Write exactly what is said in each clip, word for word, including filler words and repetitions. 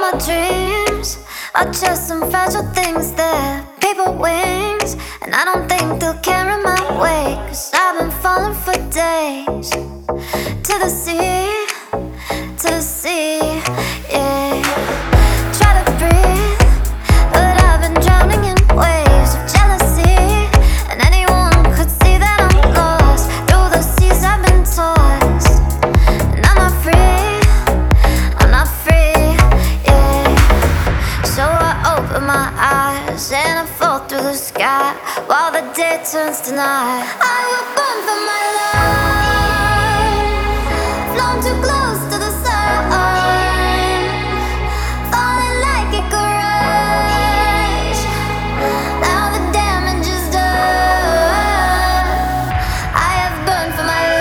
my dreams are just some fragile things. They're paper wings, and I don't think they'll carry my weight. Cause I've been falling for days. To the sea, to the sea, yeah. Try to breathe, but I've been drowning in waves of jealousy. And anyone could see that I'm lost. Through the seas I've been tossed, and I'm not free, I'm not free, yeah. So I open my eyes and I fall through the sky while the day turns to night. I will burn for my life, flown too close to the sun, falling like it could rush. Now the damage is done. I have burned for my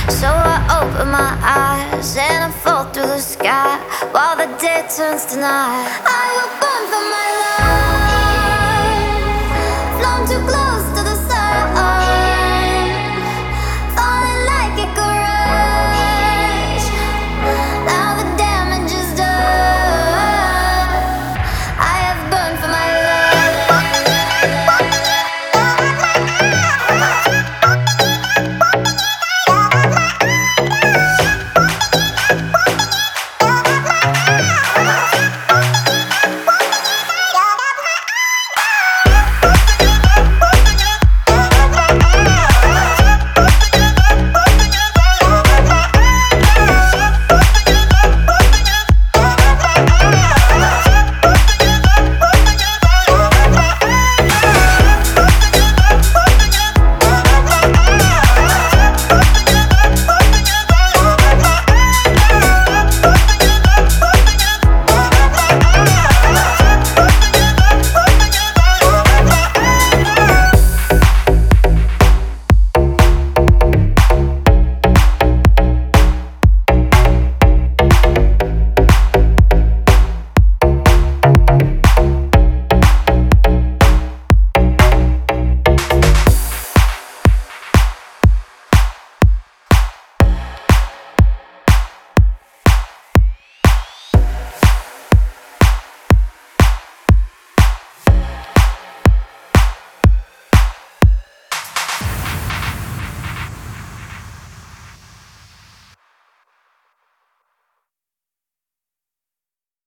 and I fall through the sky while the day turns to night.